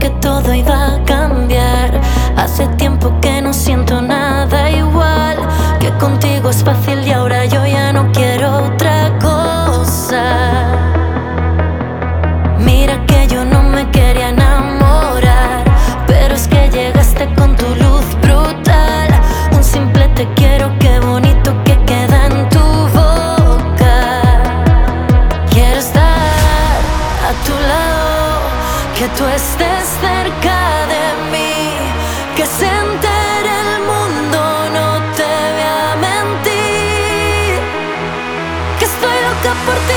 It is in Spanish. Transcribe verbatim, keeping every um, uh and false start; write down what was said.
que todo iba a cambiar. Hace tiempo que no siento nada igual, que contigo es fácil y ahora yo ya no quiero otra cosa. Mira que yo no me quería enamorar, pero es que llegaste con tu luz brutal. Un simple te quiero, qué bonito que queda en tu boca. Quiero estar a tu lado, que tú estés cerca de mí, que se entere el mundo, no te voy a mentir, que estoy loca por ti.